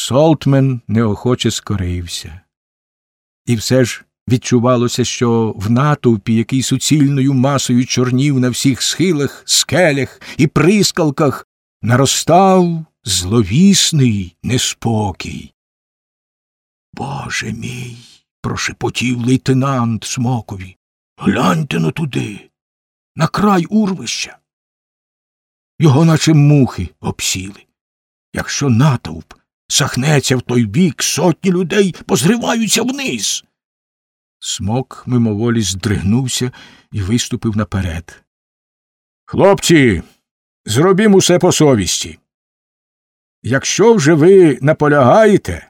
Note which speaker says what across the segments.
Speaker 1: Солтмен неохоче скорився. І все ж відчувалося, що в натовпі, який суцільною масою чорнів на всіх схилах, скелях і прискалках, наростав зловісний неспокій. «Боже мій!» – прошепотів лейтенант Смокові. «Гляньте-но туди, на край урвища!» Його наче мухи обсіли. Якщо натовп сахнеться в той бік, сотні людей позриваються вниз. Смок мимоволі здригнувся і виступив наперед. «Хлопці, зробім усе по совісті. Якщо вже ви наполягаєте,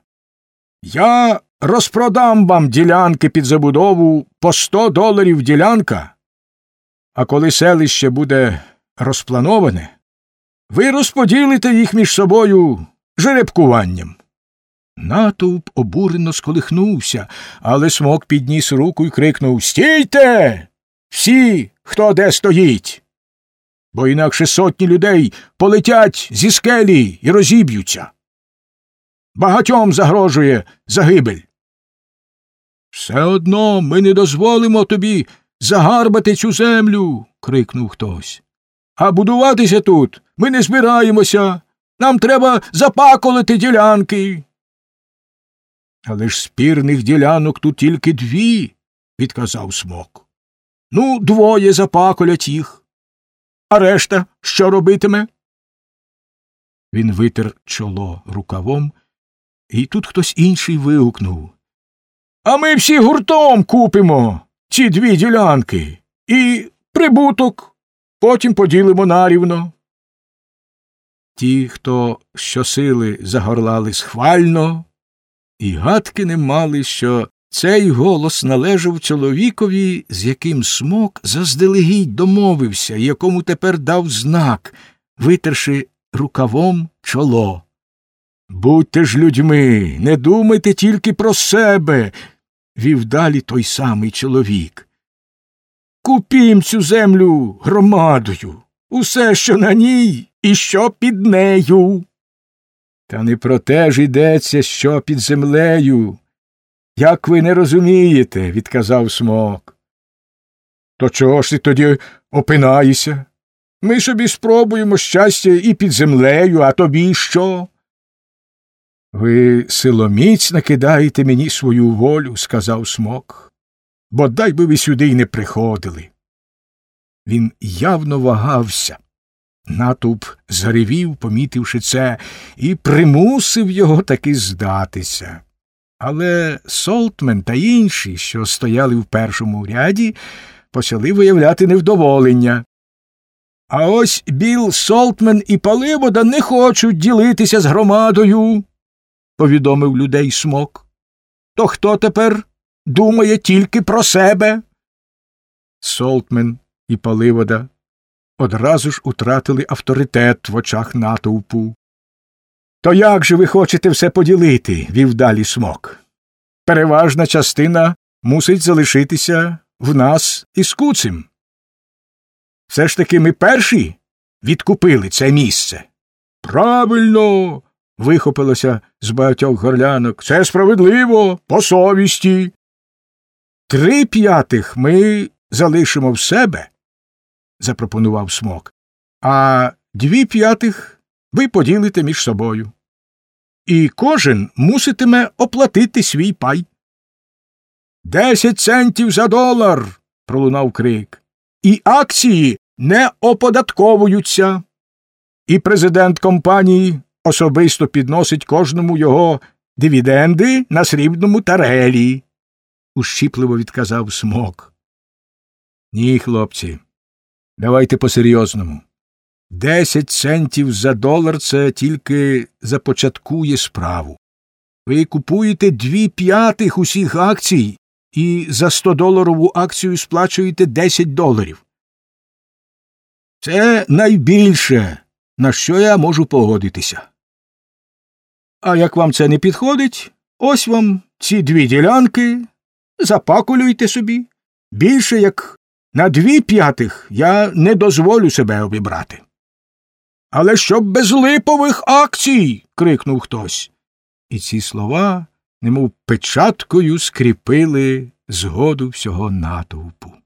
Speaker 1: я розпродам вам ділянки під забудову по $100 ділянка, а коли селище буде розплановане, ви розподілите їх між собою жеребкуванням». Натовп обурено сколихнувся, але Смок підніс руку і крикнув: «Стійте! Всі, хто де стоїть! Бо інакше сотні людей полетять зі скелі і розіб'ються. Багатьом загрожує загибель». «Все одно ми не дозволимо тобі загарбати цю землю!» – крикнув хтось. «А будуватися тут ми не збираємося. Нам треба запаколити ділянки». «Але ж спірних ділянок тут тільки 2, – відказав Смок. «Ну, 2 запаколять їх. А решта що робитиме?» Він витер чоло рукавом, і тут хтось інший вигукнув: «А ми всі гуртом купимо ці 2 ділянки і прибуток потім поділимо нарівно». Ті, хто щосили загорлали схвально, і гадки не мали, що цей голос належав чоловікові, з яким Смок заздалегідь домовився, і якому тепер дав знак, витерши рукавом чоло. «Будьте ж людьми, не думайте тільки про себе», – вів далі той самий чоловік. «Купім цю землю громадою, усе, що на ній і що під нею». «Та не про те ж йдеться, що під землею. Як ви не розумієте», – відказав Смок. «То чого ж ти тоді опинаєшся? Ми собі спробуємо щастя і під землею, а тобі що?» «Ви силоміць накидаєте мені свою волю», – сказав Смок. «Бодай би ви сюди й не приходили». Він явно вагався. Натовп заревів, помітивши це, і примусив його таки здатися. Але Солтмен та інші, що стояли в першому ряді, почали виявляти невдоволення. «А ось Біл Солтмен і Паливода не хочуть ділитися з громадою», – повідомив людей Смок. «То хто тепер думає тільки про себе?» Солтмен і Паливода одразу ж утратили авторитет в очах натовпу. «То як же ви хочете все поділити?» – вів далі Смок. «Переважна частина мусить залишитися в нас із Куцем. Все ж таки ми перші відкупили це місце». «Правильно!» – вихопилося з багатьох горлянок. «Це справедливо, по совісті. 3/5 ми залишимо в себе», – запропонував Смок, «а 2/5 ви поділите між собою. І кожен муситиме оплатити свій пай». «10 центів за $1!» – пролунав крик. «І акції не оподатковуються. І президент компанії особисто підносить кожному його дивіденди на срібному тарелі», – ущіпливо відказав Смок. «Ні, хлопці, давайте по-серйозному. 10 центів за $1 – це тільки започаткує справу. Ви купуєте 2/5 усіх акцій і за $100 акцію сплачуєте $10. Це найбільше, на що я можу погодитися. А як вам це не підходить, ось вам ці 2 ділянки, запакулюйте собі. Більше як на 2/5 я не дозволю себе обібрати». «Але щоб без липових акцій!» – крикнув хтось. І ці слова, немов печаткою, скріпили згоду всього натовпу.